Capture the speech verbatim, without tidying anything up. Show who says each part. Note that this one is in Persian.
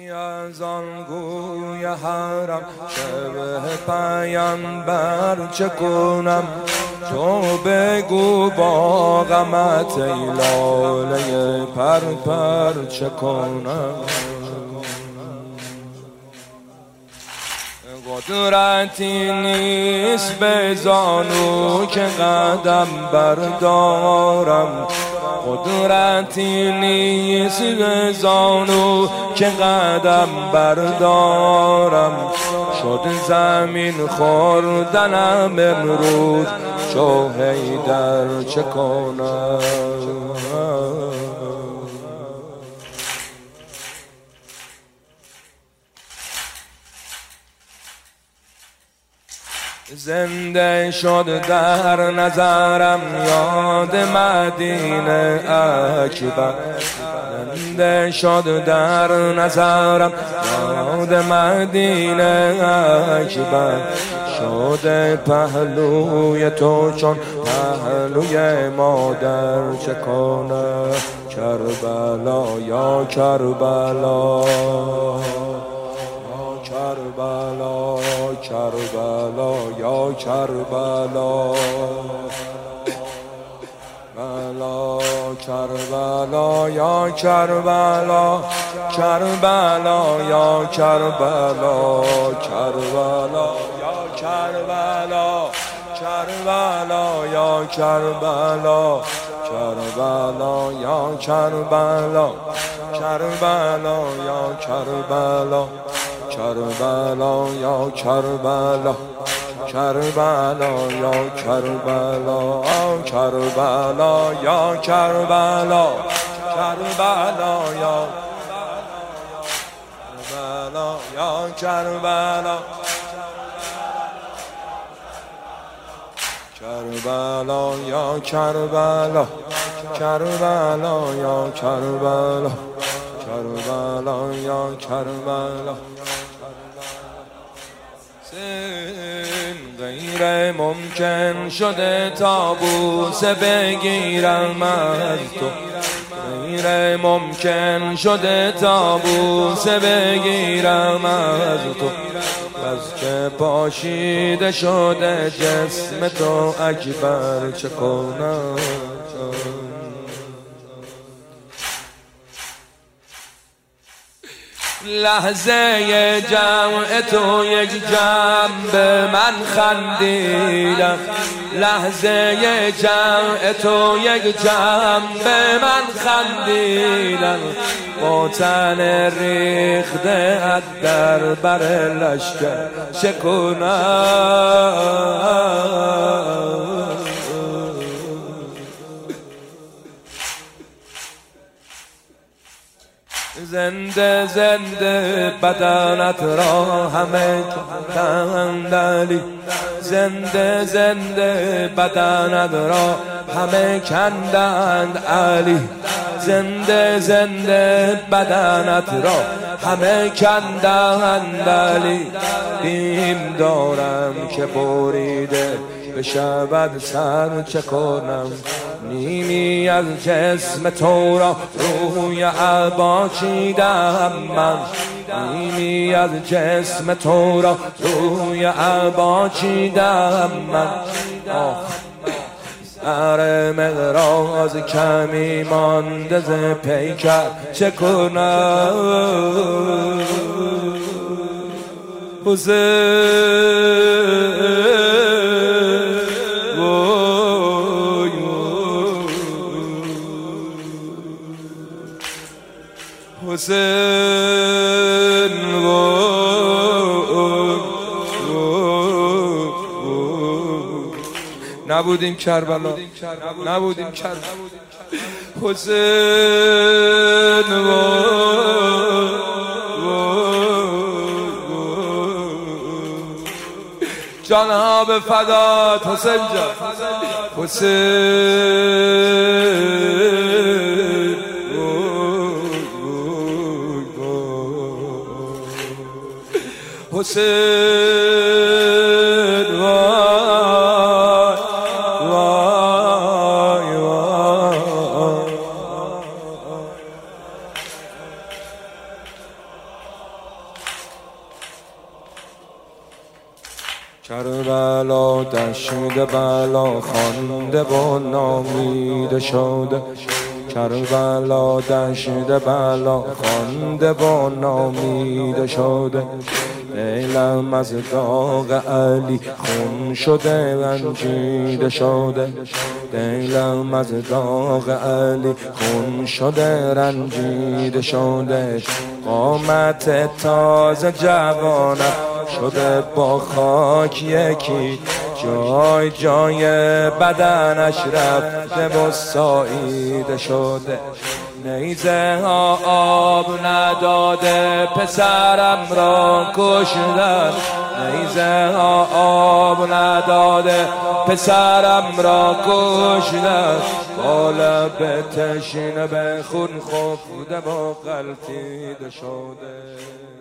Speaker 1: از آن گوی حرم شبه پیامبر چه کنم؟ تو بگو با غمت ای لاله پر پر چه کنم؟ قدرتی نیست به زانو که قدم بردارم، قدرتی نیست به زانو که قدم بردارم. شد زمین خوردنم امروز چو حیدر چه کنم؟ زنده شد در نظرم یاد مدینه اکبر، زنده شد در نظرم یاد مدینه اکبر. شده پهلوی تو چون پهلوی مادر چه کنم؟ کربلا یا کربلا کربلا کربلا یا کربلا بلا کربلا یا کربلا کربلا یا کربلا کربلا یا کربلا کربلا یا کربلا کربلا یا کربلا کربلا یا کربلا کربلا یا کربلا کربلا یا کربلا کربلا یا کربلا کربلا یا کربلا یا کربلا کربلا یا کربلا کربلا یا کربلا کربلا یا کربلا. غیر ممکن شده تابوس بگیرم از تو، غیر ممکن شده تابوس بگیرم از تو. بس که پاشیده شده جسم تو اکبر چه کنم؟ لحظه جمع تو یک جمع به من خندیدم، لحظه جمع تو یک جمع به من خندیدم. با تن ریخته از در بر لشکر چه کنم؟ زنده زنده بدنت را همه کندند علی، زنده زنده بدنت را همه کندند علی، زنده زنده بدنت را همه کندند علی. بیم دارم که بریده بشود سر چه کنم؟ نیمی از جسم تو را روی عبا چیدم من، نیمی از جسم تو را روی عبا چیدم من. آه سر مقراض کمی مانده ز پیکر چه کنم؟ حسین حسین نبودیم کربلا، نبودیم کربلا. حسین جانها به فدات حسین جان، حسین حسین وای وای وای کربلا دشت بلا خوانده و نامیده شده، کربلا دشت بلا خوانده و نامیده شده. دلم از داغ علی خون شده رنجیده شده، دلم از داغ علی خون شده رنجیده شده. قامت تازه جوانم شده با خاک یکی، جای جای بدنش رفته و ساییده شده. نیزه ها آب نداده پسرم را کشتن، نیزه ها آب نداده پسرم را کشتن. با لب تشنه به خون خفته و غلطیده شده.